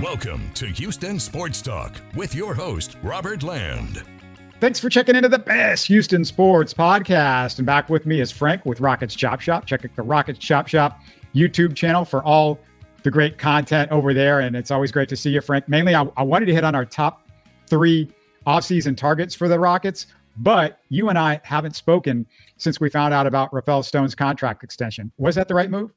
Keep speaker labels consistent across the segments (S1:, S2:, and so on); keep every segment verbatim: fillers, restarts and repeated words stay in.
S1: Welcome to Houston Sports Talk with your host, Robert Land.
S2: Thanks for checking into the best Houston sports podcast. And back with me is Frank with Rockets Chop Shop. Check out the Rockets Chop Shop YouTube channel for all the great content over there. And it's always great to see you, Frank. Mainly, I, I wanted to hit on our top three offseason targets for the Rockets, but you and I haven't spoken since we found out about Rafael Stone's contract extension. Was that the right move?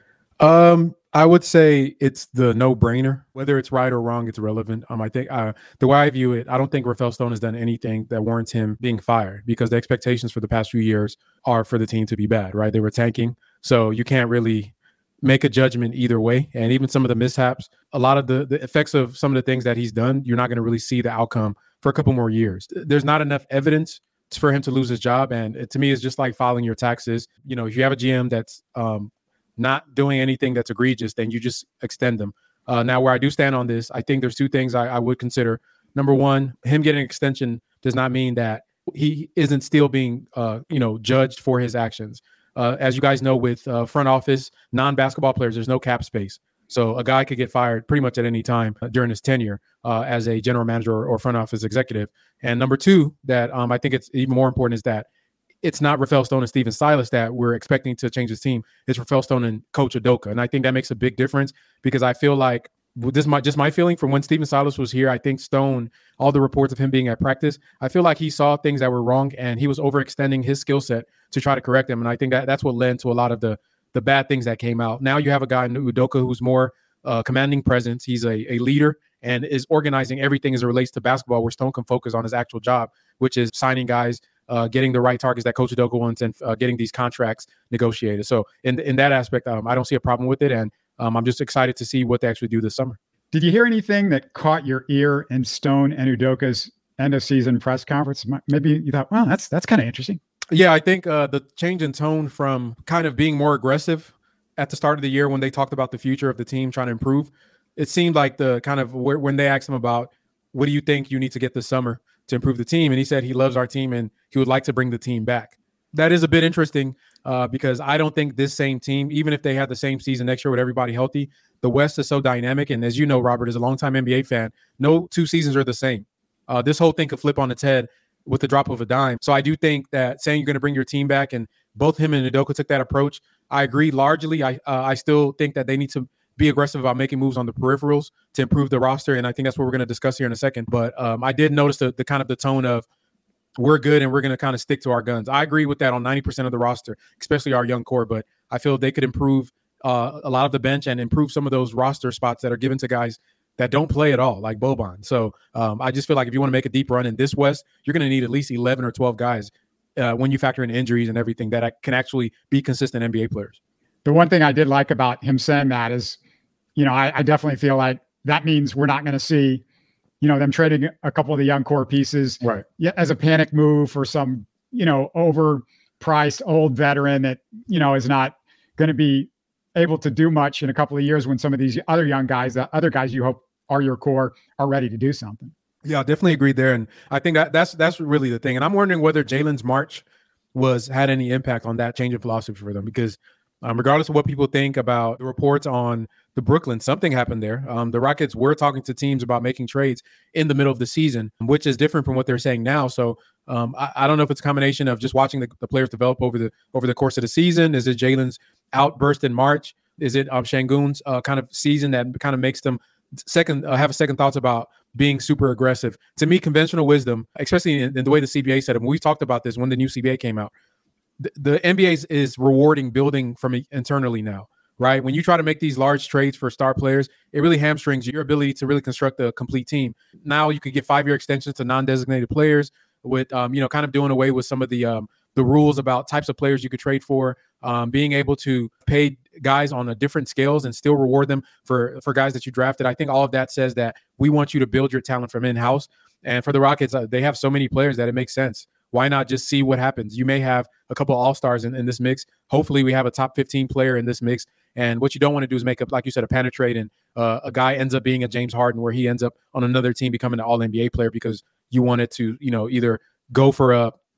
S3: Um, I would say it's the no-brainer. Whether it's right or wrong, it's irrelevant. Um, I think uh, the way I view it, I don't think Rafael Stone has done anything that warrants him being fired, because the expectations for the past few years are for the team to be bad, right? They were tanking, so you can't really make a judgment either way. And even some of the mishaps, a lot of the, the effects of some of the things that he's done, you're not going to really see the outcome for a couple more years. There's not enough evidence for him to lose his job. And it, to me, it's just like filing your taxes. You know, if you have a G M that's um, not doing anything that's egregious, then you just extend them. Uh, now, where I do stand on this, I think there's two things I, I would consider. Number one, him getting an extension does not mean that he isn't still being, uh, you know, judged for his actions. Uh, as you guys know, with uh, front office, non-basketball players, there's no cap space. So a guy could get fired pretty much at any time during his tenure uh, as a general manager or, or front office executive. And number two, that um, I think it's even more important, is that it's not Rafael Stone and Stephen Silas that we're expecting to change his team. It's Rafael Stone and Coach Udoka. And I think that makes a big difference, because I feel like this is my, just my feeling from when Stephen Silas was here. I think Stone, all the reports of him being at practice, I feel like he saw things that were wrong and he was overextending his skill set to try to correct them. And I think that that's what led to a lot of the the bad things that came out. Now you have a guy in Udoka who's more uh, commanding presence. He's a, a leader and is organizing everything as it relates to basketball, where Stone can focus on his actual job, which is signing guys, Uh, getting the right targets that Coach Udoka wants, and uh, getting these contracts negotiated. So in in that aspect, um, I don't see a problem with it. And um, I'm just excited to see what they actually do this summer.
S2: Did you hear anything that caught your ear in Stone and Udoka's end of season press conference? Maybe you thought, well, that's that's kind of interesting.
S3: Yeah, I think uh, the change in tone from kind of being more aggressive at the start of the year when they talked about the future of the team trying to improve, it seemed like the kind of where, when they asked him about, what do you think you need to get this summer to improve the team? And he said he loves our team and he would like to bring the team back. That is a bit interesting uh, because I don't think this same team, even if they had the same season next year with everybody healthy, the West is so dynamic. And as you know, Robert, as a longtime N B A fan, no two seasons are the same. Uh, this whole thing could flip on its head with the drop of a dime. So I do think that saying you're going to bring your team back, and both him and Udoka took that approach, I agree largely. I uh, I still think that they need to be aggressive about making moves on the peripherals to improve the roster. And I think that's what we're going to discuss here in a second. But um, I did notice the, the kind of the tone of, we're good and we're going to kind of stick to our guns. I agree with that on ninety percent of the roster, especially our young core. But I feel they could improve uh, a lot of the bench and improve some of those roster spots that are given to guys that don't play at all, like Boban. So um, I just feel like if you want to make a deep run in this West, you're going to need at least eleven or twelve guys uh, when you factor in injuries and everything that can actually be consistent N B A players.
S2: The one thing I did like about him saying that is, you know, I, I definitely feel like that means we're not going to see, you know, them trading a couple of the young core pieces,
S3: right,
S2: as a panic move for some, you know, overpriced old veteran that, you know, is not going to be able to do much in a couple of years when some of these other young guys, the other guys you hope are your core, are ready to do something.
S3: Yeah, I definitely agree there. And I think that that's that's really the thing. And I'm wondering whether Jalen's March was had any impact on that change of philosophy for them, because um, regardless of what people think about the reports on the Brooklyn, something happened there. Um, the Rockets were talking to teams about making trades in the middle of the season, which is different from what they're saying now. So um, I, I don't know if it's a combination of just watching the, the players develop over the over the course of the season. Is it Jalen's outburst in March? Is it um, Şengün's uh, kind of season that kind of makes them second uh, have a second thoughts about being super aggressive? To me, conventional wisdom, especially in, in the way the C B A set up, and we talked about this when the new C B A came out, the, the N B A is, is rewarding building from internally now, right? When you try to make these large trades for star players, it really hamstrings your ability to really construct a complete team. Now you could get five-year extensions to non-designated players with, um, you know, kind of doing away with some of the um, the rules about types of players you could trade for, um, being able to pay guys on a different scales and still reward them for, for guys that you drafted. I think all of that says that we want you to build your talent from in-house. And for the Rockets, uh, they have so many players that it makes sense. Why not just see what happens? You may have a couple of all-stars in, in this mix. Hopefully we have a top fifteen player in this mix. And what you don't want to do is make up, like you said, a panic trade, and uh, a guy ends up being a James Harden where he ends up on another team becoming an all N B A player because you wanted to, you know, either go for a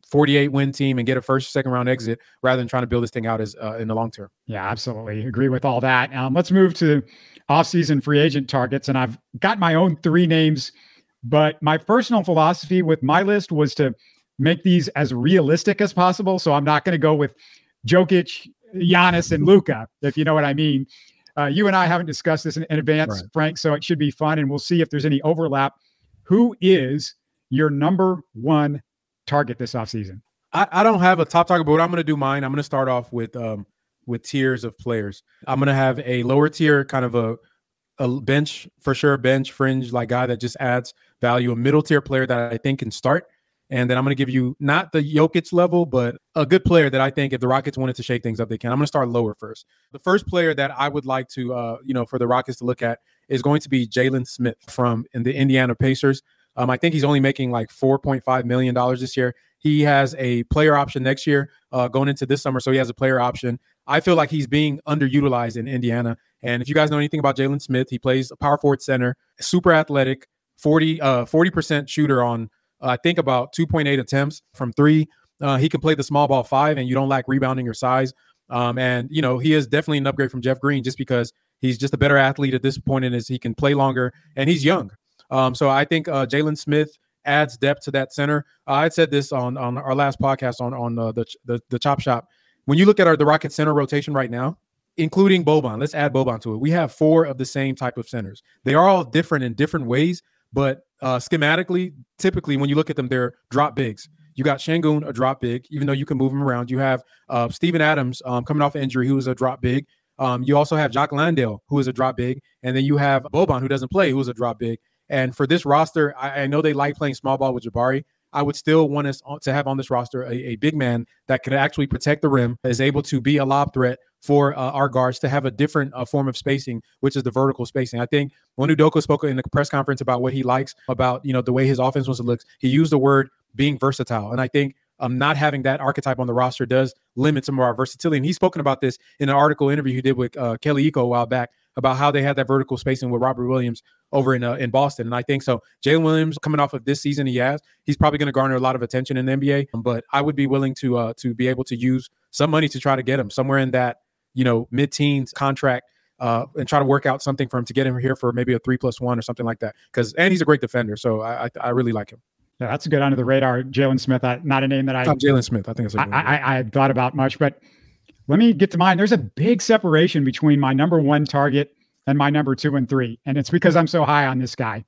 S3: forty-eight win team and get a first, second round exit rather than trying to build this thing out as uh, in the long term.
S2: Yeah, absolutely. Agree with all that. Um, let's move to offseason free agent targets. And I've got my own three names, but my personal philosophy with my list was to make these as realistic as possible. So I'm not going to go with Jokic, Giannis, and Luka, if you know what I mean. Uh, you and I haven't discussed this in, in advance, right, Frank, so it should be fun, and we'll see if there's any overlap. Who is your number one target this offseason?
S3: I, I don't have a top target, but what I'm going to do mine, I'm going to start off with um, with tiers of players. I'm going to have a lower tier, kind of a, a bench, for sure, bench, fringe, like guy that just adds value, a middle tier player that I think can start. And then I'm going to give you not the Jokic level, but a good player that I think if the Rockets wanted to shake things up, they can. I'm going to start lower first. The first player that I would like to, uh, you know, for the Rockets to look at is going to be Jalen Smith from in the Indiana Pacers. Um, I think he's only making like four point five million dollars this year. He has a player option next year uh, going into this summer, so he has a player option. I feel like he's being underutilized in Indiana. And if you guys know anything about Jalen Smith, he plays a power forward center, super athletic, forty, uh, forty percent shooter on Uh, I think about two point eight attempts from three. Uh, he can play the small ball five, and you don't lack rebounding or size. Um, and, you know, he is definitely an upgrade from Jeff Green just because he's just a better athlete at this point, and is he can play longer, and he's young. Um, so I think uh, Jalen Smith adds depth to that center. Uh, I said this on on our last podcast on on uh, the, the the Chop Shop. When you look at our the Rocket center rotation right now, including Boban, let's add Boban to it. We have four of the same type of centers. They are all different in different ways, but uh, schematically, typically when you look at them, they're drop bigs. You got Şengün, a drop big, even though you can move him around. You have uh, Steven Adams um, coming off injury, who is a drop big. Um, you also have Jock Landale, who is a drop big. And then you have Boban, who doesn't play, who is a drop big. And for this roster, I, I know they like playing small ball with Jabari. I would still want us to have on this roster a, a big man that could actually protect the rim, is able to be a lob threat for uh, our guards, to have a different uh, form of spacing, which is the vertical spacing. I think when Udoka spoke in the press conference about what he likes about, you know, the way his offense wants to look, he used the word being versatile. And I think um, not having that archetype on the roster does limit some of our versatility. And he's spoken about this in an article interview he did with uh, Kelly Iko a while back about how they had that vertical spacing with Robert Williams over in uh, in Boston. And I think so. Jalen Williams, coming off of this season he has, he's probably going to garner a lot of attention in the N B A. But I would be willing to uh, to be able to use some money to try to get him somewhere in that, you know, mid-teens contract uh, and try to work out something for him to get him here for maybe a three plus one or something like that. Because and he's a great defender, so I I, I really like him.
S2: Yeah, that's a good under the radar, Jalen Smith. I, not a name that I.
S3: Oh, Jalen Smith. I think it's a
S2: I, I, I had thought about much, but let me get to mine. There's a big separation between my number one target and my number two and three, and it's because I'm so high on this guy.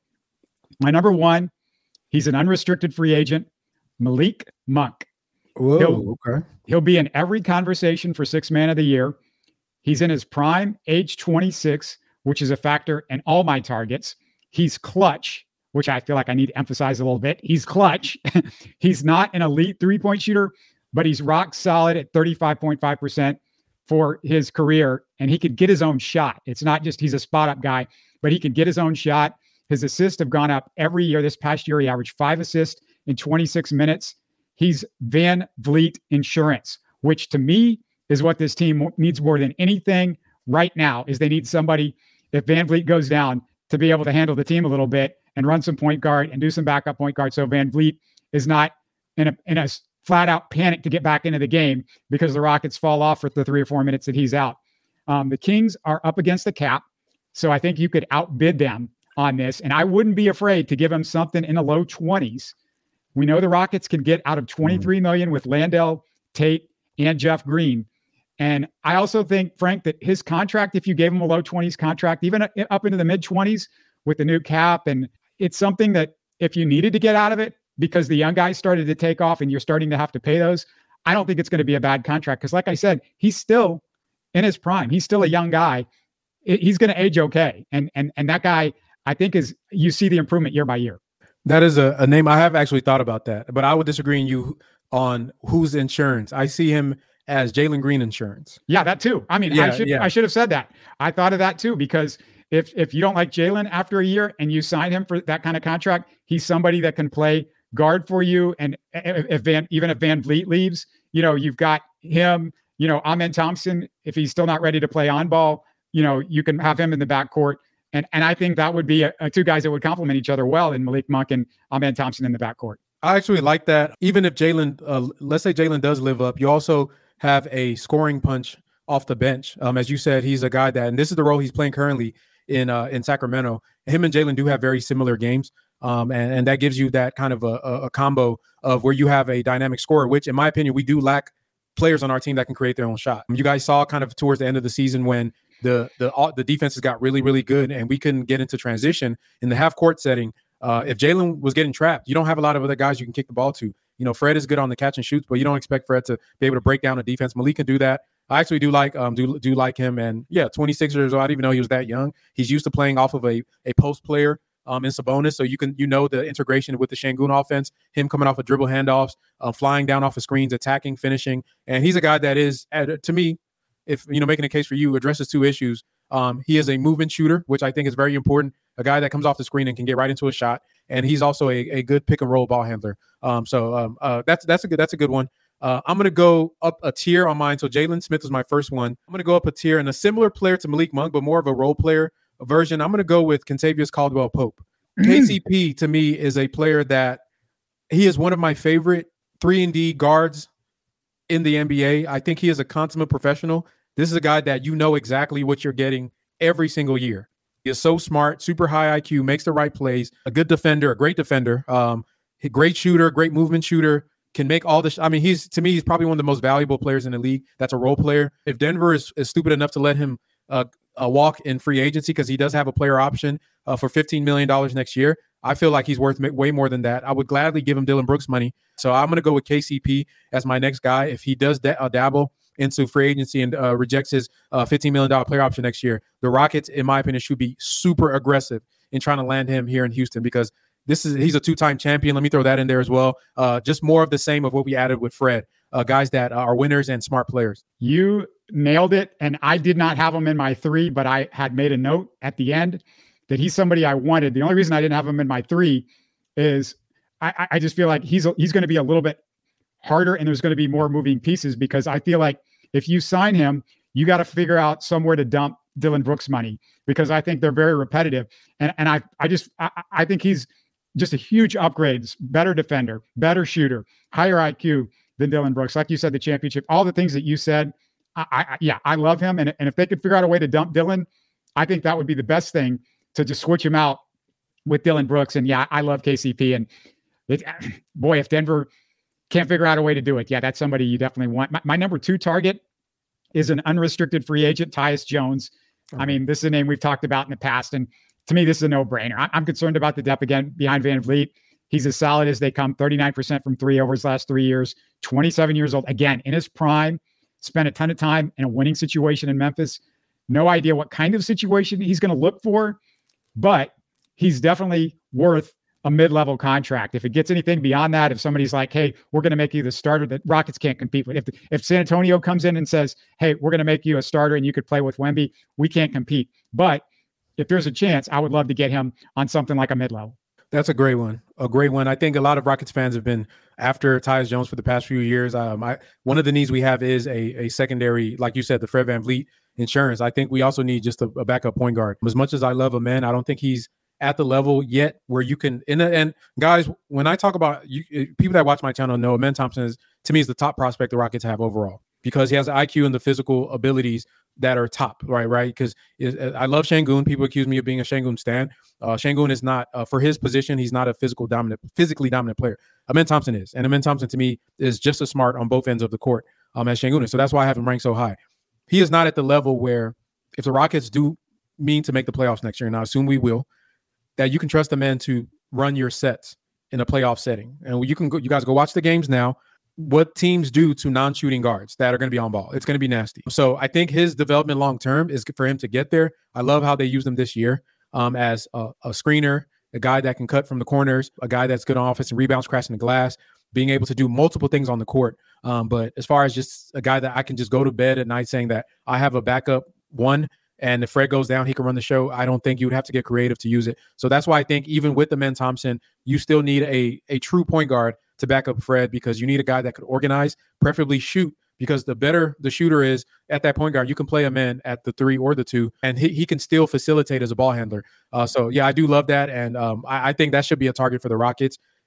S2: My number one, he's an unrestricted free agent, Malik Monk.
S3: Whoa,
S2: he'll,
S3: okay.
S2: He'll be in every conversation for sixth man of the year. He's in his prime, age twenty-six, which is a factor in all my targets. He's clutch, which I feel like I need to emphasize a little bit. He's clutch. He's not an elite three-point shooter, but he's rock solid at thirty-five point five percent for his career, and he could get his own shot. It's not just he's a spot-up guy, but he can get his own shot. His assists have gone up every year. This past year, he averaged five assists in twenty-six minutes. He's Van Vliet insurance, which to me is what this team needs more than anything right now, is they need somebody, if Van Vliet goes down, to be able to handle the team a little bit and run some point guard and do some backup point guard. So Van Vliet is not in a, in a flat out panic to get back into the game because the Rockets fall off for the three or four minutes that he's out. Um, the Kings are up against the cap. So I think you could outbid them on this. And I wouldn't be afraid to give them something in the low twenties. We know the Rockets can get out of twenty-three million with Landale, Tate, and Jeff Green. And I also think, Frank, that his contract, if you gave him a low twenties contract, even up into the mid twenties with the new cap, and it's something that if you needed to get out of it because the young guys started to take off and you're starting to have to pay those, I don't think it's going to be a bad contract. Because like I said, he's still in his prime. He's still a young guy. He's going to age okay. And, and, and that guy, I think, is, you see the improvement year by year.
S3: That is a, a name. I have actually thought about that, but I would disagree with you on who's insurance. I see him as Jalen Green insurance.
S2: Yeah, that too. I mean,
S3: yeah,
S2: I should
S3: yeah.
S2: I should have said that. I thought of that too, because if if you don't like Jalen after a year and you sign him for that kind of contract, he's somebody that can play guard for you. And if Van, even if Van Vliet leaves, you know, you've got him, you know, Amen Thompson, if he's still not ready to play on ball, you know, you can have him in the backcourt. And and I think that would be a, a two guys that would complement each other well in Malik Monk and Amen Thompson in the backcourt.
S3: I actually like that. Even if Jalen, uh, let's say Jalen does live up, you also have a scoring punch off the bench. Um, as you said, he's a guy that, and this is the role he's playing currently in uh, in Sacramento. Him and Jalen do have very similar games, um, and, and that gives you that kind of a, a combo of where you have a dynamic scorer, which in my opinion, we do lack players on our team that can create their own shot. You guys saw kind of towards the end of the season when the the the defenses got really, really good and we couldn't get into transition in the half court setting. Uh, if Jalen was getting trapped, you don't have a lot of other guys you can kick the ball to. You know, Fred is good on the catch and shoots, but you don't expect Fred to be able to break down a defense. Malik can do that. I actually do like um do do like him. And yeah, twenty-six years old. I didn't even know he was that young. He's used to playing off of a a post player um in Sabonis, so you can you know the integration with the Şengün offense. Him coming off of dribble handoffs, uh, flying down off of screens, attacking, finishing, and he's a guy that is to me, if you know making a case for you, addresses two issues. Um, he is a move-in shooter, which I think is very important. A guy that comes off the screen and can get right into a shot, and he's also a, a good pick and roll ball handler. Um, so um, uh, that's that's a good that's a good one. Uh, I'm gonna go up a tier on mine. So Jalen Smith was my first one. I'm gonna go up a tier and a similar player to Malik Monk, but more of a role player version. I'm gonna go with Kentavious Caldwell Pope. Mm-hmm. K C P to me is a player that he is one of my favorite three and D guards in the N B A. I think he is a consummate professional. This is a guy that you know exactly what you're getting every single year. He is so smart, super high I Q, makes the right plays, a good defender, a great defender, um, a great shooter, great movement shooter, can make all the sh- I mean, he's to me, he's probably one of the most valuable players in the league. That's a role player. If Denver is, is stupid enough to let him uh, uh, walk in free agency because he does have a player option uh, for fifteen million dollars next year, I feel like he's worth way more than that. I would gladly give him Dillon Brooks money. So I'm going to go with K C P as my next guy. If he does da- uh, dabble into free agency and uh, rejects his uh, fifteen million dollars player option next year, the Rockets, in my opinion, should be super aggressive in trying to land him here in Houston because this is he's a two-time champion. Let me throw that in there as well. Uh, just more of the same of what we added with Fred, uh, guys that are winners and smart players.
S2: You nailed it, and I did not have him in my three, but I had made a note at the end that he's somebody I wanted. The only reason I didn't have him in my three is I, I just feel like he's he's going to be a little bit harder, and there's going to be more moving pieces because I feel like if you sign him, you got to figure out somewhere to dump Dillon Brooks money because I think they're very repetitive. And and I I just I, I think he's just a huge upgrades, better defender, better shooter, higher I Q than Dillon Brooks. Like you said, the championship, all the things that you said. I, I yeah, I love him. And, and if they could figure out a way to dump Dillon, I think that would be the best thing to just switch him out with Dillon Brooks. And yeah, I love K C P. And it, boy, if Denver can't figure out a way to do it, yeah, that's somebody you definitely want. My, my number two target is an unrestricted free agent, Tyus Jones. Okay. I mean, this is a name we've talked about in the past. And to me, this is a no-brainer. I, I'm concerned about the depth again behind Van Vliet. He's as solid as they come, thirty-nine percent from three over his last three years, twenty-seven years old. Again, in his prime, spent a ton of time in a winning situation in Memphis. No idea what kind of situation he's going to look for, but he's definitely worth a mid-level contract. If it gets anything beyond that, if somebody's like, hey, we're going to make you the starter that Rockets can't compete with. If the, if San Antonio comes in and says, hey, we're going to make you a starter and you could play with Wemby, we can't compete. But if there's a chance, I would love to get him on something like a mid-level.
S3: That's a great one. A great one. I think a lot of Rockets fans have been after Tyus Jones for the past few years. Um, I, one of the needs we have is a, a secondary, like you said, the Fred VanVleet insurance. I think we also need just a, a backup point guard. As much as I love a man, I don't think he's at the level yet where you can, in a, and guys, when I talk about you, people that watch my channel know Amen Thompson is, to me, is the top prospect the Rockets have overall because he has the I Q and the physical abilities that are top, right? Right. Because I love Şengün. People accuse me of being a Şengün stan. Uh, Şengün is not, uh, for his position, he's not a physical dominant, physically dominant player. Amen Thompson is. And Amen Thompson, to me, is just as smart on both ends of the court um, as Şengün is. So that's why I have him ranked so high. He is not at the level where if the Rockets do mean to make the playoffs next year, and I assume we will, that you can trust the man to run your sets in a playoff setting. And you can go, you guys go watch the games now. What teams do to non-shooting guards that are going to be on ball. It's going to be nasty. So I think his development long-term is for him to get there. I love how they used him this year um, as a, a screener, a guy that can cut from the corners, a guy that's good on offense and rebounds, crashing the glass, being able to do multiple things on the court. Um, but as far as just a guy that I can just go to bed at night saying that I have a backup one, and if Fred goes down, he can run the show, I don't think you would have to get creative to use it. So that's why I think even with Amen Thompson, you still need a, a true point guard to back up Fred because you need a guy that could organize, preferably shoot, because the better the shooter is at that point guard, you can play him in at the three or the two, and he, he can still facilitate as a ball handler. Uh, so, yeah, I do love that, and um, I, I think that should be a target for the Rockets.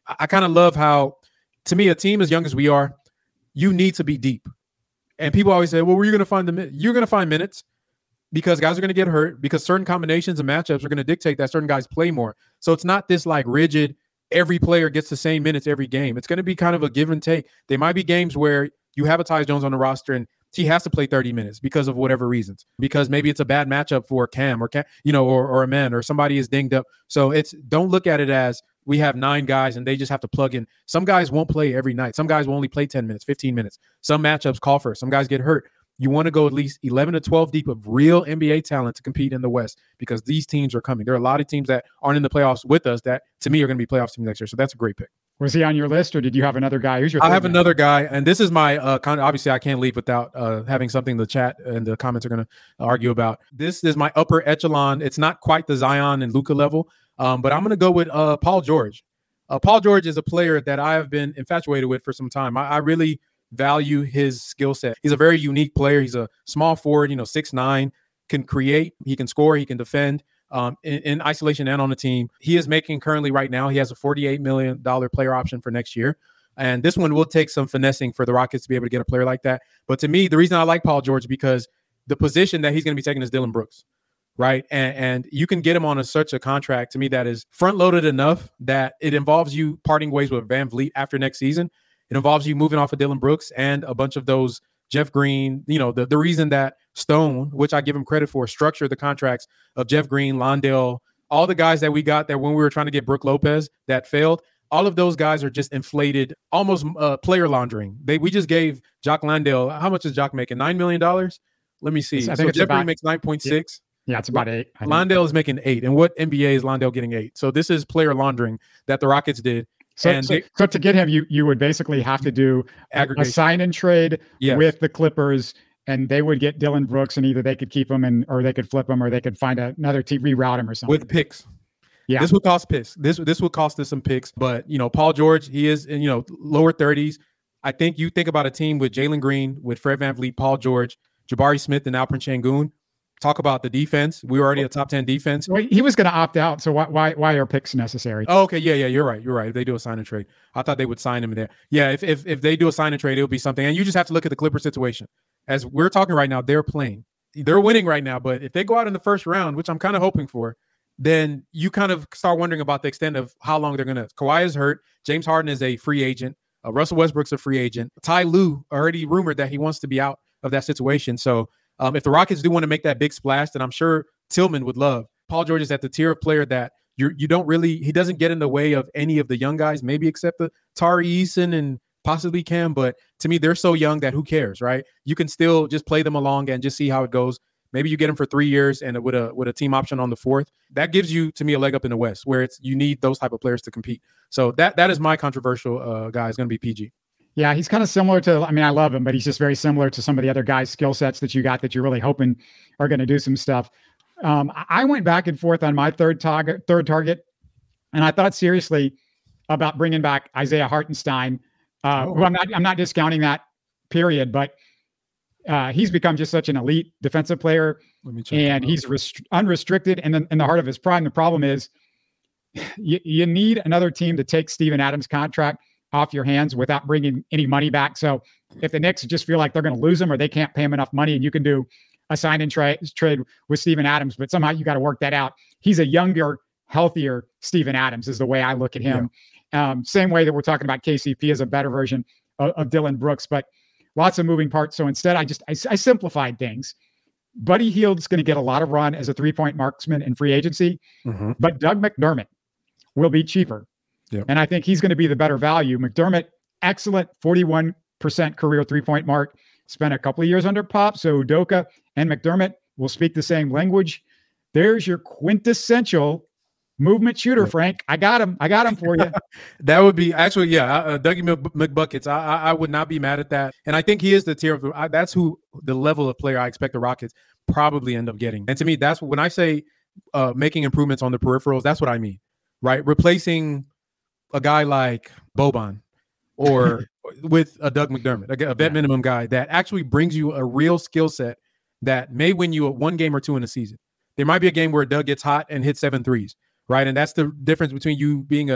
S3: I, I kind of love how, to me, a team as young as we are, you need to be deep. And people always say, well, where are you going to find the minutes? You're going to find minutes because guys are going to get hurt, because certain combinations and matchups are going to dictate that certain guys play more. So it's not this like rigid, every player gets the same minutes every game. It's going to be kind of a give and take. There might be games where you have a Tyus Jones on the roster and he has to play thirty minutes because of whatever reasons, because maybe it's a bad matchup for Cam or Cam, you know, or, or a man, or somebody is dinged up. So it's, don't look at it as we have nine guys and they just have to plug in. Some guys won't play every night. Some guys will only play ten minutes, fifteen minutes. Some matchups call for it. Some guys get hurt. You want to go at least eleven to twelve deep of real N B A talent to compete in the West, because these teams are coming. There are a lot of teams that aren't in the playoffs with us that, to me, are going to be playoffs teams next year. So that's a great pick.
S2: Was he on your list, or did you have another guy? Who's your?
S3: I have
S2: guy?
S3: another guy, and this is my uh, kind of, obviously I can't leave without uh, having something the chat and the comments are going to argue about. This is my upper echelon. It's not quite the Zion and Luka level, um, but I'm going to go with uh, Paul George. Uh, Paul George is a player that I have been infatuated with for some time. I, I really value his skill set. He's a very unique player. He's a small forward, you know, six nine, can create, he can score, he can defend. Um, in, in isolation and on the team. He is making currently right now, he has a forty-eight million dollars player option for next year. And this one will take some finessing for the Rockets to be able to get a player like that. But to me, the reason I like Paul George is because the position that he's going to be taking is Dillon Brooks, right? And, and you can get him on a, such a contract, to me, that is front-loaded enough that it involves you parting ways with Van Vliet after next season. It involves you moving off of Dillon Brooks and a bunch of those Jeff Green, you know, the, the reason that Stone, which I give him credit for, structured the contracts of Jeff Green, Londell, all the guys that we got there when we were trying to get Brook Lopez that failed, all of those guys are just inflated, almost uh, player laundering. They We just gave Jock Londell, how much is Jock making? nine million dollars? Let me see.
S2: I think
S3: so
S2: it's
S3: Jeff
S2: about,
S3: Green makes nine point six.
S2: Yeah, it's about eight.
S3: Londell is making eight. And what N B A is Londell getting eight? So this is player laundering that the Rockets did.
S2: So,
S3: and
S2: so,
S3: they,
S2: so to get him, you you would basically have to do a, a sign and trade
S3: yes.
S2: with the Clippers, and they would get Dillon Brooks, and either they could keep him, and or they could flip him, or they could find a, another team, reroute him or something.
S3: With picks. Yeah. This would cost picks. This this would cost us some picks. But, you know, Paul George, he is in, you know, lower thirties. I think you think about a team with Jalen Green, with Fred VanVleet, Paul George, Jabari Smith, and Alperen Sengun. Talk about the defense. We were already a top ten defense.
S2: Well, he was going to opt out. So why, why, why are picks necessary?
S3: Oh, okay. Yeah, yeah, you're right. You're right. If they do a sign and trade, I thought they would sign him there. Yeah, if, if if they do a sign and trade, it'll be something. And you just have to look at the Clippers situation. As we're talking right now, they're playing. They're winning right now. But if they go out in the first round, which I'm kind of hoping for, then you kind of start wondering about the extent of how long they're going to. Kawhi is hurt. James Harden is a free agent. Uh, Russell Westbrook's a free agent. Ty Lue already rumored that he wants to be out of that situation. So Um, if the Rockets do want to make that big splash, then I'm sure Tillman would love. Paul George is at the tier of player that you you don't really, he doesn't get in the way of any of the young guys, maybe except the Tari Eason and possibly Cam. But to me, they're so young that who cares, right? You can still just play them along and just see how it goes. Maybe you get them for three years and with a with a team option on the fourth. That gives you, to me, a leg up in the West, where it's you need those type of players to compete. So that that is my controversial uh, guy. Is going to be P G.
S2: Yeah, he's kind of similar to, I mean, I love him, but he's just very similar to some of the other guys' skill sets that you got that you're really hoping are going to do some stuff. Um, I went back and forth on my third target, third target, and I thought seriously about bringing back Isaiah Hartenstein. Uh, oh. who I'm not, I'm not discounting that period, but uh, he's become just such an elite defensive player, and he's rest- unrestricted and in, in the heart of his prime. The problem is you, you need another team to take Steven Adams' contract off your hands without bringing any money back. So if the Knicks just feel like they're going to lose him or they can't pay him enough money, and you can do a sign and tra- trade with Steven Adams, but somehow you got to work that out. He's a younger, healthier Steven Adams is the way I look at him. Yeah. Um, same way that we're talking about K C P as a better version of, of Dillon Brooks, but lots of moving parts. So instead I just, I, I simplified things. Buddy Hield's going to get a lot of run as a three-point marksman in free agency, mm-hmm. but Doug McDermott will be cheaper. Yep. And I think he's going to be the better value. McDermott, excellent forty-one percent career three-point mark. Spent a couple of years under Pop, so Udoka and McDermott will speak the same language. There's your quintessential movement shooter, yep. Frank. I got him. I got him for you.
S3: That would be actually, yeah, uh, Dougie McBuckets. I, I I would not be mad at that. And I think he is the tier of, I, that's who the level of player I expect the Rockets probably end up getting. And to me, that's when I say uh, making improvements on the peripherals, that's what I mean, right? Replacing a guy like Boban or with a Doug McDermott, a, a vet yeah. minimum guy that actually brings you a real skill set that may win you a one game or two in a season. There might be a game where Doug gets hot and hits seven threes, right? And that's the difference between you being a,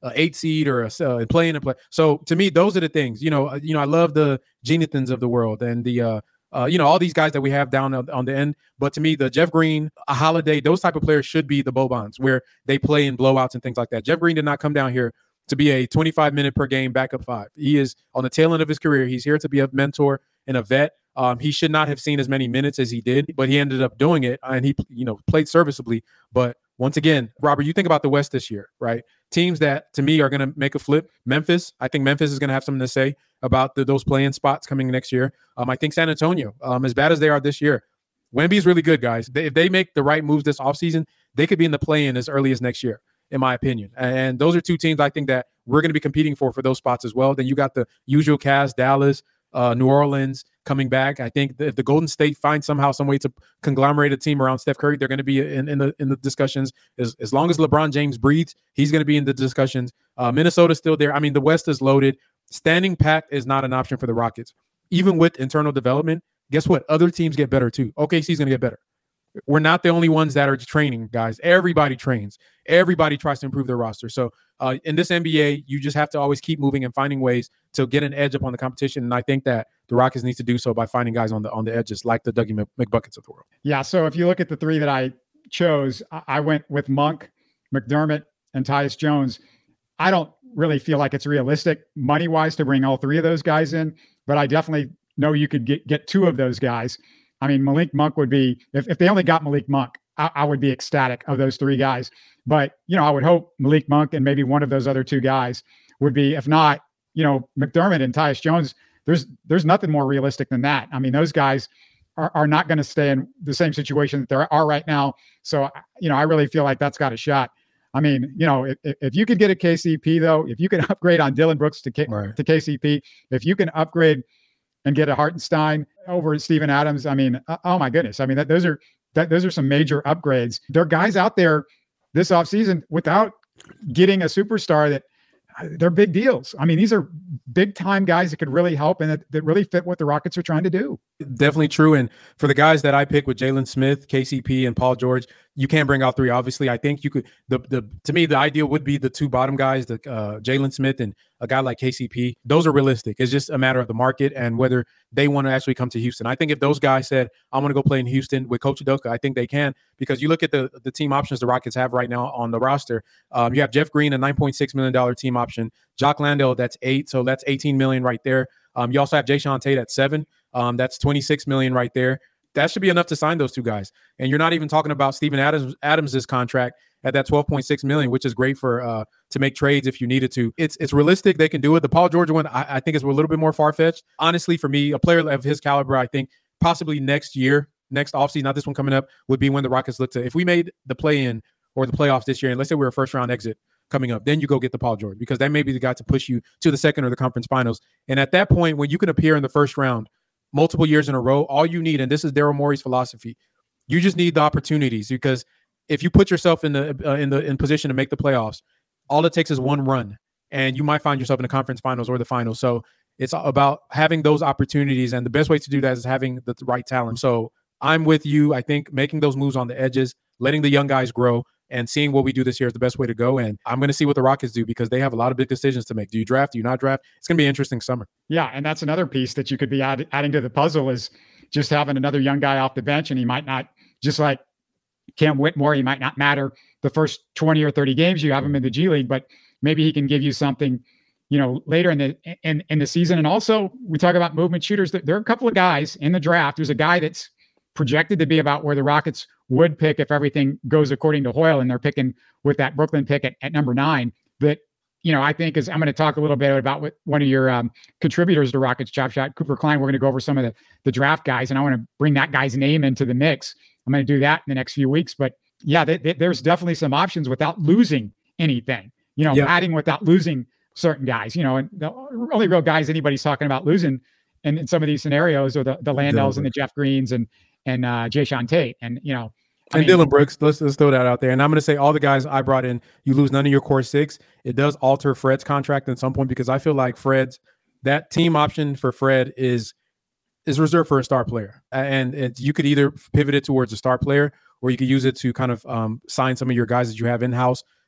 S3: a eight seed or a uh, playing and play. So to me, those are the things. You know, you know, I love the Jonathans of the world and the uh, uh, you know, all these guys that we have down on the end. But to me, the Jeff Green, a Holiday, those type of players should be the Bobans, where they play in blowouts and things like that. Jeff Green did not come down here to be a twenty-five minute per game backup five. He is on the tail end of his career. He's here to be a mentor and a vet. Um, he should not have seen as many minutes as he did, but he ended up doing it, and he, you know, played serviceably. But once again, Robert, you think about the West this year, right? Teams that, to me, are going to make a flip. Memphis, I think Memphis is going to have something to say about the, those play-in spots coming next year. Um, I think San Antonio, um, as bad as they are this year, Wemby is really good, guys. They, if they make the right moves this offseason, they could be in the play-in as early as next year, in my opinion. And those are two teams I think that we're going to be competing for for those spots as well. Then you got the usual cast, Dallas, uh, New Orleans coming back. I think if the Golden State finds somehow some way to conglomerate a team around Steph Curry, they're going to be in, in the in the discussions. As, as long as LeBron James breathes, he's going to be in the discussions. Uh, Minnesota's still there. I mean, the West is loaded. Standing pat is not an option for the Rockets. Even with internal development, guess what? Other teams get better too. O K C's going to get better. We're not the only ones that are training, guys. Everybody trains. Everybody tries to improve their roster. So uh, in this N B A, you just have to always keep moving and finding ways to get an edge up on the competition. And I think that the Rockets need to do so by finding guys on the on the edges like the Dougie McBuckets of the world.
S2: Yeah. So if you look at the three that I chose, I went with Monk, McDermott, and Tyus Jones. I don't really feel like it's realistic money-wise to bring all three of those guys in, but I definitely know you could get, get two of those guys. I mean, Malik Monk would be, if, if they only got Malik Monk, I, I would be ecstatic of those three guys. But, you know, I would hope Malik Monk and maybe one of those other two guys would be, if not, you know, McDermott and Tyus Jones, there's there's nothing more realistic than that. I mean, those guys are, are not going to stay in the same situation that they are right now. So, you know, I really feel like that's got a shot. I mean, you know, if, if you could get a K C P, though, if you can upgrade on Dillon Brooks to, K, right. to K C P, if you can upgrade and get a Hartenstein over Steven Adams, I mean, uh, oh my goodness. I mean, that, those are that those are some major upgrades. There are guys out there this offseason without getting a superstar that uh, they're big deals. I mean, these are big time guys that could really help and that, that really fit what the Rockets are trying to do.
S3: Definitely true. And for the guys that I pick with Jalen Smith, K C P, and Paul George, you can't bring out three. Obviously, I think you could. The the to me, the ideal would be the two bottom guys, the uh, Jalen Smith and a guy like K C P. Those are realistic. It's just a matter of the market and whether they want to actually come to Houston. I think if those guys said, "I want to go play in Houston with Coach Udoka," I think they can, because you look at the the team options the Rockets have right now on the roster. Um, you have Jeff Green, a nine point six million dollars team option. Jock Landale, that's eight, so that's eighteen million dollars right there. Um, you also have Jayshawn Tate at seven. Um, that's twenty-six million dollars right there. That should be enough to sign those two guys. And you're not even talking about Steven Adams Adams's contract at that twelve point six million dollars, which is great for uh, to make trades if you needed to. It's it's realistic. They can do it. The Paul George one, I, I think, is a little bit more far-fetched. Honestly, for me, a player of his caliber, I think possibly next year, next offseason, not this one coming up, would be when the Rockets look to, if we made the play-in or the playoffs this year, and let's say we're a first-round exit coming up, then you go get the Paul George, because that may be the guy to push you to the second or the conference finals. And at that point, when you can appear in the first round multiple years in a row, all you need, and this is Daryl Morey's philosophy, you just need the opportunities, because if you put yourself in the uh, in the in position to make the playoffs, all it takes is one run, and you might find yourself in the conference finals or the finals. So it's about having those opportunities, and the best way to do that is having the right talent. So I'm with you. I think making those moves on the edges, letting the young guys grow, and seeing what we do this year is the best way to go. And I'm going to see what the Rockets do, because they have a lot of big decisions to make. Do you draft? Do you not draft? It's going to be an interesting summer.
S2: Yeah, and that's another piece that you could be add, adding to the puzzle, is just having another young guy off the bench, and he might not, just like Cam Whitmore, he might not matter the first twenty or thirty games you have him in the G League, but maybe he can give you something, you know, later in the in, in the season. And also, we talk about movement shooters. There are a couple of guys in the draft. There's a guy that's projected to be about where the Rockets would pick if everything goes according to Hoyle, and they're picking with that Brooklyn pick at, at number nine. That, you know, I think is, I'm going to talk a little bit about what one of your um, contributors to Rockets Chop Shot, Cooper Klein. We're going to go over some of the, the draft guys, and I want to bring that guy's name into the mix. I'm going to do that in the next few weeks. But yeah, they, they, there's definitely some options without losing anything, you know, yeah. adding without losing certain guys, you know, and the only real guys anybody's talking about losing in, in some of these scenarios are the, the Landells and the Jeff Greens and, and uh, Jayshawn Tate. And, you know, I
S3: and
S2: mean,
S3: Dillon Brooks, let's, let's throw that out there. And I'm going to say all the guys I brought in, you lose none of your core six. It does alter Fred's contract at some point, because I feel like Fred's, that team option for Fred is is reserved for a star player. And it's, you could either pivot it towards a star player, or you could use it to kind of um, sign some of your guys that you have in-house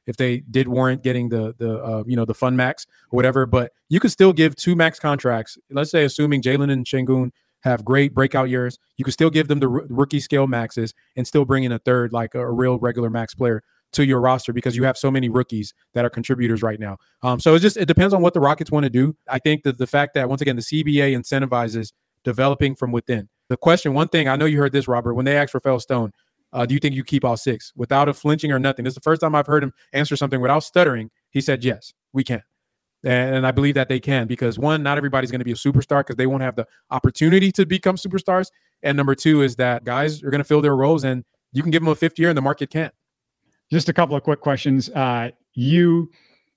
S3: if they did warrant getting the the uh, you know the fun max or whatever. But you could still give two max contracts. Let's say assuming Jalen and Sengun have great breakout years, you could still give them the r- rookie scale maxes and still bring in a third, like a, a real regular max player to your roster because you have so many rookies that are contributors right now. Um, so it just it depends on what the Rockets want to do. I think that the fact that once again the C B A incentivizes developing from within. The question, one thing, I know you heard this, Robert, when they asked Rafael Stone, uh, do you think you keep all six? Without a flinching or nothing. This is the first time I've heard him answer something without stuttering. He said, yes, we can. And, and I believe that they can because, one, not everybody's going to be a superstar because they won't have the opportunity to become superstars. And number two is that guys are going to fill their roles and you can give them a fifth year and the market can't.
S2: Just a couple of quick questions. Uh, you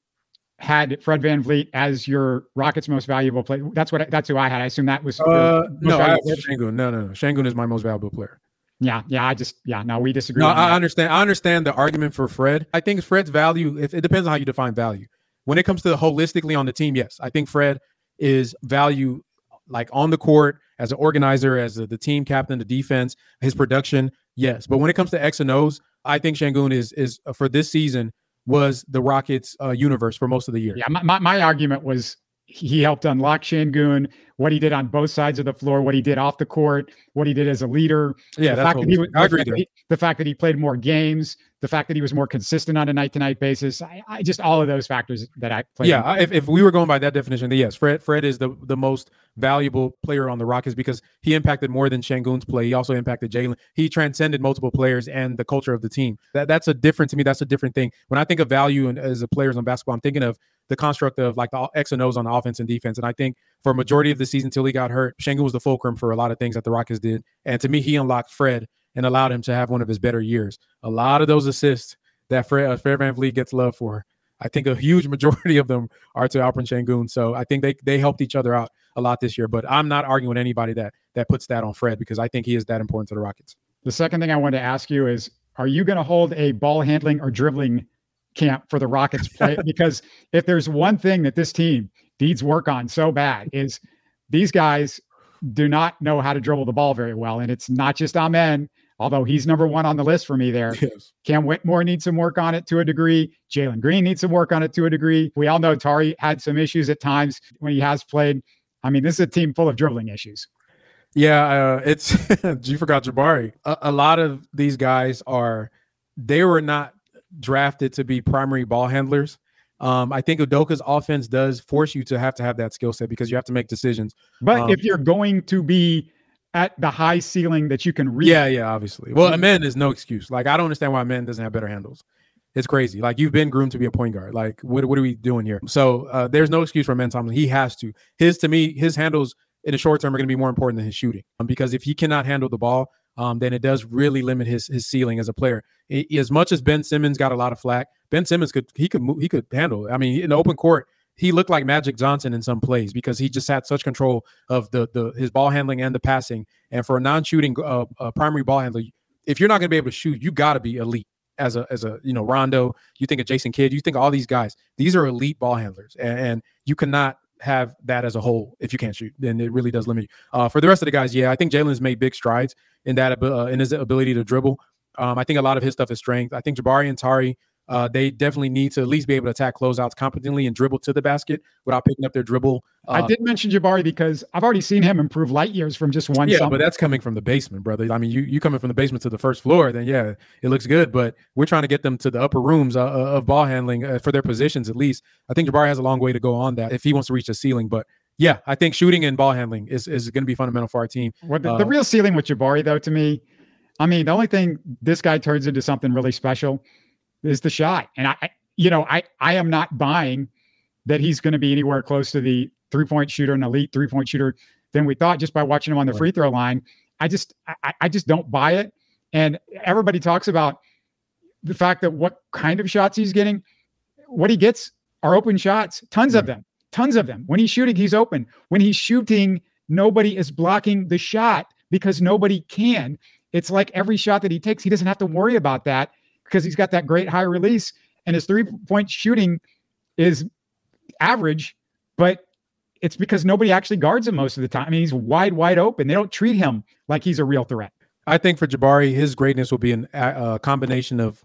S2: had Fred VanVleet as your Rockets' most valuable player. That's what. I, that's who I had. I assume that was.
S3: Uh, no, I have Sengun. No, no, no. Sengun is my most valuable player.
S2: Yeah, yeah. I just, yeah. No, we disagree.
S3: No,
S2: on
S3: I
S2: that.
S3: understand. I understand the argument for Fred. I think Fred's value. If it depends on how you define value. When it comes to holistically on the team, yes, I think Fred is value, like on the court as an organizer, as a, the team captain, the defense, his production, yes. But when it comes to X and O's, I think Sengun is is uh, for this season. Was the Rockets uh, universe for most of the year.
S2: Yeah, my, my, my argument was he helped unlock Sengun, what he did on both sides of the floor, what he did off the court, what he did as a leader.
S3: Yeah,
S2: the
S3: that's
S2: fact
S3: what
S2: that he was,
S3: I agree.
S2: The fact, he, the fact that he played more games, the fact that he was more consistent on a night-to-night basis. I, I just all of those factors that I played.
S3: Yeah, I, if, if we were going by that definition, then yes, Fred Fred is the, the most valuable player on the Rockets because he impacted more than Sengun's play. He also impacted Jalen. He transcended multiple players and the culture of the team. That that's a different to me. That's a different thing. When I think of value and as a players on basketball, I'm thinking of the construct of like the X and O's on the offense and defense. And I think for a majority of the season till he got hurt, Sengun was the fulcrum for a lot of things that the Rockets did. And to me, he unlocked Fred and allowed him to have one of his better years. A lot of those assists that Fred, uh, Fred VanVleet gets love for, I think a huge majority of them are to Alperen Sengun. So I think they they helped each other out a lot this year. But I'm not arguing with anybody that that puts that on Fred because I think he is that important to the Rockets.
S2: The second thing I wanted to ask you is, are you going to hold a ball handling or dribbling camp for the Rockets play? Because if there's one thing that this team needs work on so bad is these guys do not know how to dribble the ball very well. And it's not just Amen, although he's number one on the list for me there.
S3: Yes.
S2: Cam Whitmore needs some work on it to a degree. Jalen Green needs some work on it to a degree. We all know Tari had some issues at times when he has played. I mean, this is a team full of dribbling issues.
S3: Yeah, uh, it's you forgot Jabari. A, a lot of these guys are, they were not drafted to be primary ball handlers. Um, I think Udoka's offense does force you to have to have that skill set because you have to make decisions.
S2: But
S3: um,
S2: if you're going to be at the high ceiling that you can reach.
S3: Yeah, yeah, obviously. Well, Amen is no excuse. Like, I don't understand why Amen doesn't have better handles. It's crazy. Like, you've been groomed to be a point guard. Like, what, what are we doing here? So uh, there's no excuse for Amen Thompson. He has to. His, to me, his handles in the short term are going to be more important than his shooting. Um, because if he cannot handle the ball, um, then it does really limit his his ceiling as a player. It, as much as Ben Simmons got a lot of flack, Ben Simmons could he could move, he could handle it. I mean, in the open court, he looked like Magic Johnson in some plays because he just had such control of the the his ball handling and the passing. And for a non-shooting uh, uh, primary ball handler, if you're not going to be able to shoot, you got to be elite. As a as a you know Rondo, you think of Jason Kidd, you think of all these guys. These are elite ball handlers, and, and you cannot have that as a whole if you can't shoot. Then it really does limit you. Uh, for the rest of the guys, yeah, I think Jalen's made big strides in that uh, in his ability to dribble. Um, I think a lot of his stuff is strength. I think Jabari and Tari, uh, they definitely need to at least be able to attack closeouts competently and dribble to the basket without picking up their dribble. Uh,
S2: I did mention Jabari because I've already seen him improve light years from just one.
S3: Yeah,
S2: summer.
S3: but that's coming from the basement, brother. I mean, you you coming from the basement to the first floor, then yeah, it looks good. But we're trying to get them to the upper rooms uh, of ball handling uh, for their positions at least. I think Jabari has a long way to go on that if he wants to reach the ceiling. But yeah, I think shooting and ball handling is, is going to be fundamental for our team.
S2: What the,
S3: uh,
S2: the real ceiling with Jabari, though, to me, I mean, the only thing this guy turns into something really special is the shot. And I, I you know, I, I am not buying that he's going to be anywhere close to the three-point shooter, an elite three-point shooter than we thought just by watching him on the free throw line. I just, I, I just don't buy it. And everybody talks about the fact that what kind of shots he's getting, what he gets are open shots, tons
S3: right.
S2: of them. Tons of them. When he's shooting, he's open. When he's shooting, nobody is blocking the shot because nobody can. It's like every shot that he takes, he doesn't have to worry about that because he's got that great high release and his three-point shooting is average, but it's because nobody actually guards him most of the time. I mean, he's wide, wide open. They don't treat him like he's a real threat.
S3: I think for Jabari, his greatness will be a uh, combination of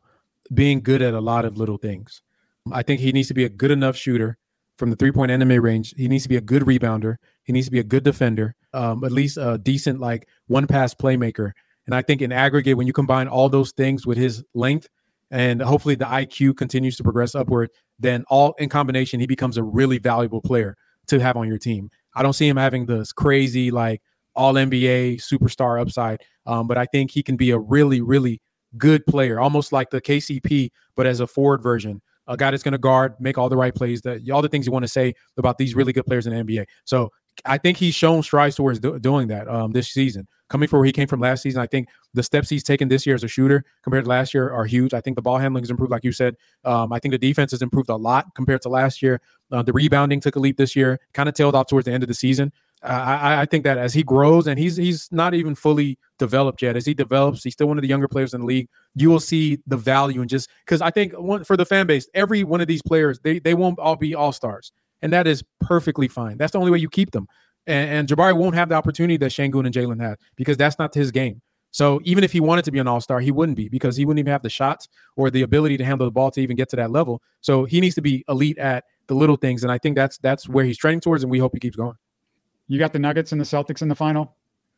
S3: being good at a lot of little things. I think he needs to be a good enough shooter from the three-point and mid range. He needs to be a good rebounder. He needs to be a good defender, um, at least a decent like one-pass playmaker. And I think in aggregate, when you combine all those things with his length and hopefully the I Q continues to progress upward, then all in combination, he becomes a really valuable player to have on your team. I don't see him having this crazy like all N B A superstar upside, um, but I think he can be a really, really good player, almost like the K C P, but as a forward version. A guy that's going to guard, make all the right plays, that all the things you want to say about these really good players in the N B A. So I think he's shown strides towards do- doing that um, this season. Coming from where he came from last season, I think the steps he's taken this year as a shooter compared to last year are huge. I think the ball handling has improved, like you said. Um, I think the defense has improved a lot compared to last year. Uh, the rebounding took a leap this year, kind of tailed off towards the end of the season. Uh, I, I think that as he grows, and he's he's not even fully developed yet, as he develops, he's still one of the younger players in the league. You will see the value in just because I think one, for the fan base, every one of these players, they they won't all be all-stars. And that is perfectly fine. That's the only way you keep them. And, and Jabari won't have the opportunity that Şengün and Jalen had because that's not his game. So even if he wanted to be an all-star, he wouldn't be because he wouldn't even have the shots or the ability to handle the ball to even get to that level. So he needs to be elite at the little things. And I think that's that's where he's trending towards, and we hope he keeps going.
S2: You got the Nuggets and the Celtics in the final?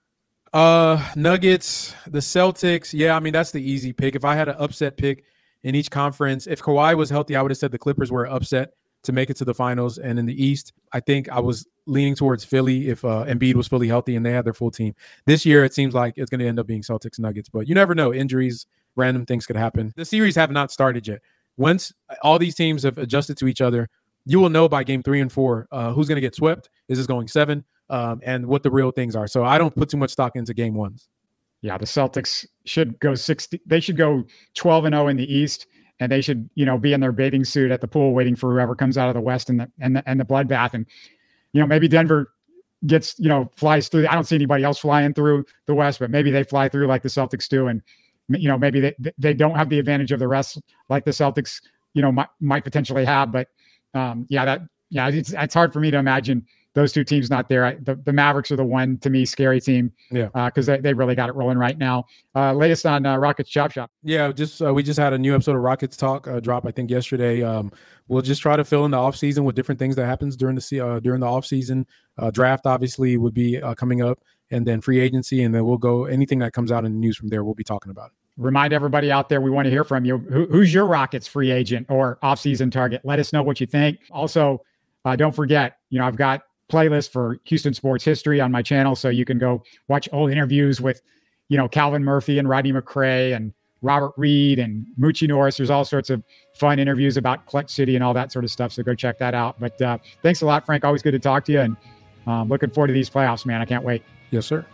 S3: Uh, Nuggets, the Celtics. Yeah, I mean, that's the easy pick. If I had an upset pick in each conference, if Kawhi was healthy, I would have said the Clippers were upset to make it to the finals. And in the East, I think I was leaning towards Philly if uh, Embiid was fully healthy and they had their full team. This year, it seems like it's going to end up being Celtics Nuggets, but you never know. Injuries, random things could happen. The series have not started yet. Once all these teams have adjusted to each other, you will know by game three and four uh, who's going to get swept. Is this going seven? Um, and what the real things are. So I don't put too much stock into game ones.
S2: Yeah, the Celtics should go sixty. They should go twelve and oh in the East, and they should, you know, be in their bathing suit at the pool waiting for whoever comes out of the West and the and the, and the bloodbath. And you know, maybe Denver gets, you know, flies through. I don't see anybody else flying through the West, but maybe they fly through like the Celtics do, and you know, maybe they they don't have the advantage of the rest like the Celtics, you know, might might potentially have. But um, yeah, that yeah, it's it's hard for me to imagine those two teams not there. I, the, the Mavericks are the one, to me, scary team. Yeah, because uh, they, they really got it rolling right now. Uh, latest on uh, Rockets Chop Shop.
S3: Yeah, just uh, we just had a new episode of Rockets Talk uh, drop, I think, yesterday. Um, we'll just try to fill in the offseason with different things that happens during the uh, during the offseason. Uh, draft, obviously, would be uh, coming up, and then free agency, and then we'll go anything that comes out in the news from there, we'll be talking about it.
S2: Remind everybody out there, we want to hear from you. Who, who's your Rockets free agent or offseason target? Let us know what you think. Also, uh, don't forget, you know, I've got playlist for Houston sports history on my channel, so you can go watch old interviews with, you know, Calvin Murphy and Rodney McRae and Robert Reed and Moochie Norris. There's all sorts of fun interviews about Clutch City and all that sort of stuff, so go check that out. But uh, thanks a lot, Frank. Always good to talk to you, and um, looking forward to these playoffs, man. I can't wait.
S3: Yes, sir.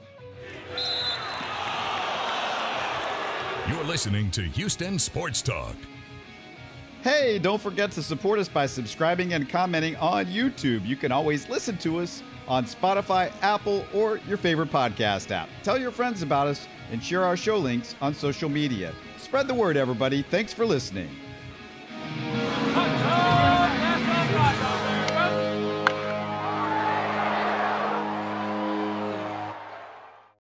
S1: You're listening to Houston Sports Talk.
S4: Hey, don't forget to support us by subscribing and commenting on YouTube. You can always listen to us on Spotify, Apple, or your favorite podcast app. Tell your friends about us and share our show links on social media. Spread the word, everybody. Thanks for listening.